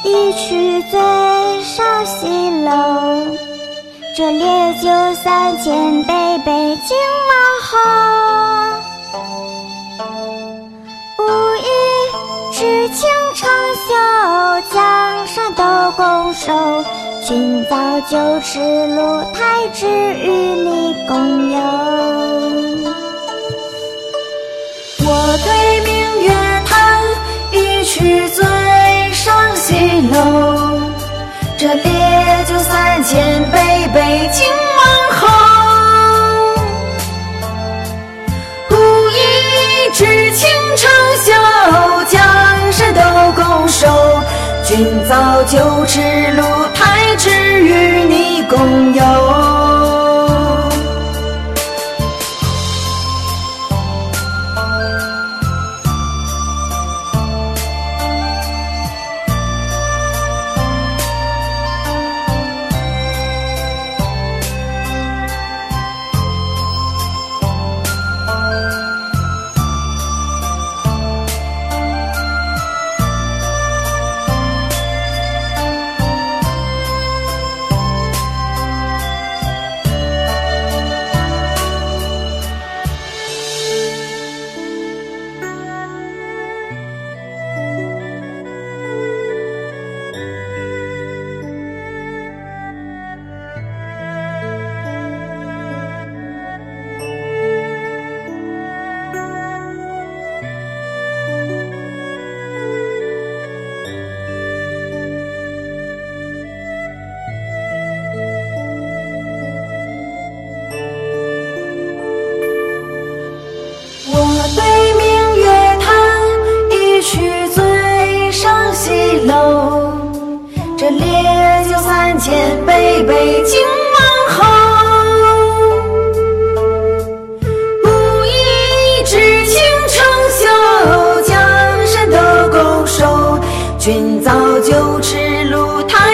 一曲最上西楼，这烈酒3000杯，北京王后。武艺知青长袖，江山斗拱手，君早就驰鹿台，只与你共游。 我对明月弹一曲最上西楼，这烈酒3000杯，北京王后。武艺知青长袖，江山斗拱手，君早就驰鹿台，只与你共游。这烈酒3000杯，北京王后。武艺知青长袖，江山斗拱手，君早就驰鹿台，